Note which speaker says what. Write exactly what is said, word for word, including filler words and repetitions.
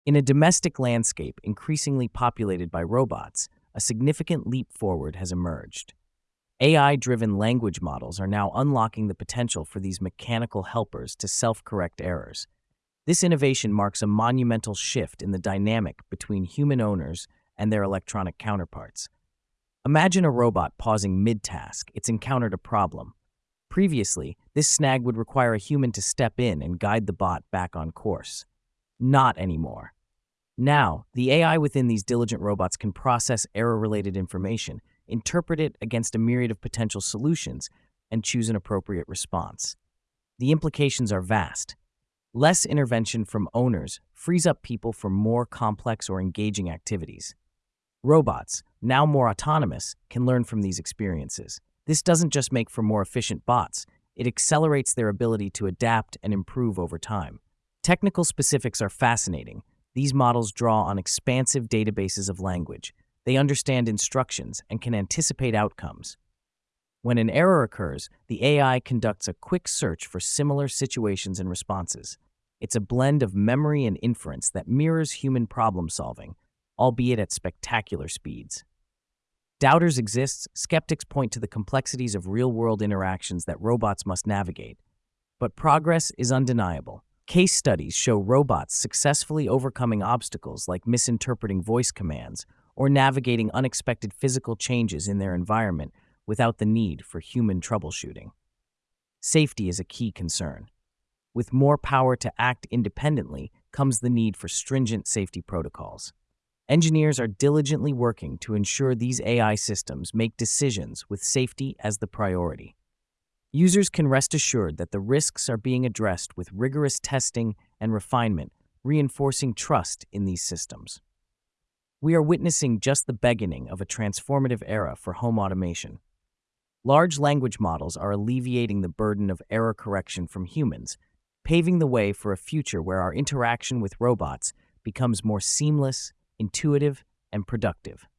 Speaker 1: In a domestic landscape increasingly populated by robots, a significant leap forward has emerged. A I-driven language models are now unlocking the potential for these mechanical helpers to self-correct errors. This innovation marks a monumental shift in the dynamic between human owners and their electronic counterparts. Imagine a robot pausing mid-task; it's encountered a problem. Previously, this snag would require a human to step in and guide the bot back on course. Not anymore. Now, the A I within these diligent robots can process error-related information, interpret it against a myriad of potential solutions, and choose an appropriate response. The implications are vast. Less intervention from owners frees up people for more complex or engaging activities. Robots, now more autonomous, can learn from these experiences. This doesn't just make for more efficient bots, it accelerates their ability to adapt and improve over time. Technical specifics are fascinating. These models draw on expansive databases of language. They understand instructions and can anticipate outcomes. When an error occurs, the A I conducts a quick search for similar situations and responses. It's a blend of memory and inference that mirrors human problem-solving, albeit at spectacular speeds. Doubters exist; skeptics point to the complexities of real-world interactions that robots must navigate. But progress is undeniable. Case studies show robots successfully overcoming obstacles like misinterpreting voice commands or navigating unexpected physical changes in their environment without the need for human troubleshooting. Safety is a key concern. With more power to act independently comes the need for stringent safety protocols. Engineers are diligently working to ensure these A I systems make decisions with safety as the priority. Users can rest assured that the risks are being addressed with rigorous testing and refinement, reinforcing trust in these systems. We are witnessing just the beginning of a transformative era for home automation. Large language models are alleviating the burden of error correction from humans, paving the way for a future where our interaction with robots becomes more seamless, intuitive, and productive.